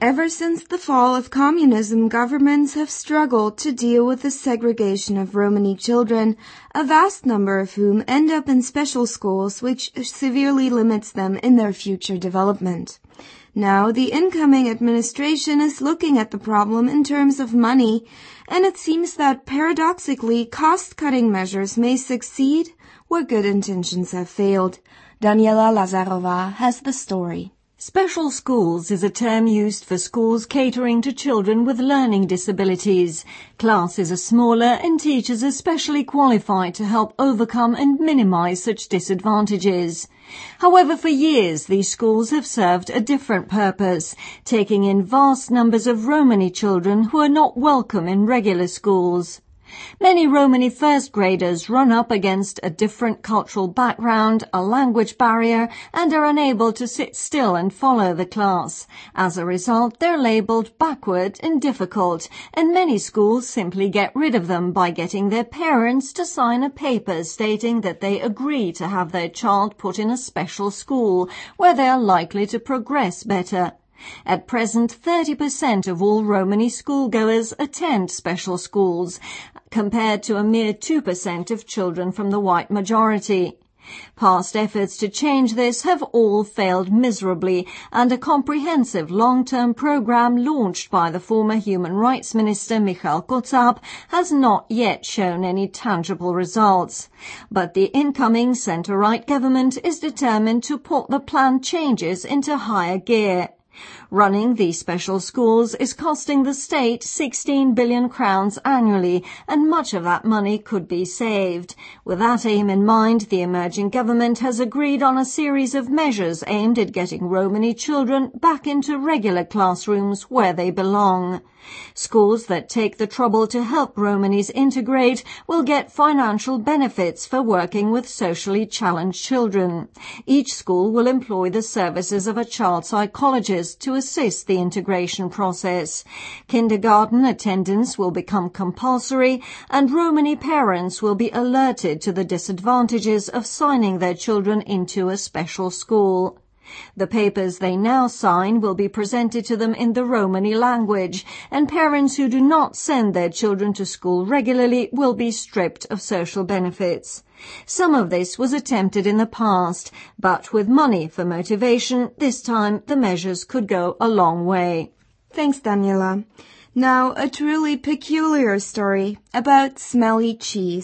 Ever since the fall of communism, governments have struggled to deal with the segregation of Romani children, a vast number of whom end up in special schools, which severely limits them in their future development. Now, the incoming administration is looking at the problem in terms of money, and it seems that paradoxically, cost-cutting measures may succeed where good intentions have failed. Daniela Lazarova has the story. Special schools is a term used for schools catering to children with learning disabilities. Classes are smaller and teachers are specially qualified to help overcome and minimize such disadvantages. However, for years, these schools have served a different purpose, taking in vast numbers of Romani children who are not welcome in regular schools. Many Romani first graders run up against a different cultural background, a language barrier, and are unable to sit still and follow the class. As a result, they're labelled backward and difficult, and many schools simply get rid of them by getting their parents to sign a paper stating that they agree to have their child put in a special school where they are likely to progress better. At present, 30% of all Romani schoolgoers attend special schools, compared to a mere 2% of children from the white majority. Past efforts to change this have all failed miserably, and a comprehensive long-term program launched by the former Human Rights Minister Michal Kotsab has not yet shown any tangible results. But the incoming centre-right government is determined to put the planned changes into higher gear. Running these special schools is costing the state 16 billion crowns annually, and much of that money could be saved. With that aim in mind, the emerging government has agreed on a series of measures aimed at getting Romani children back into regular classrooms where they belong. Schools that take the trouble to help Romanis integrate will get financial benefits for working with socially challenged children. Each school will employ the services of a child psychologist to assist the integration process. Kindergarten attendance will become compulsory, and Romani parents will be alerted to the disadvantages of signing their children into a special school. The papers they now sign will be presented to them in the Romani language, and parents who do not send their children to school regularly will be stripped of social benefits. Some of this was attempted in the past, but with money for motivation, this time the measures could go a long way. Thanks, Daniela. Now, a truly peculiar story about smelly cheese.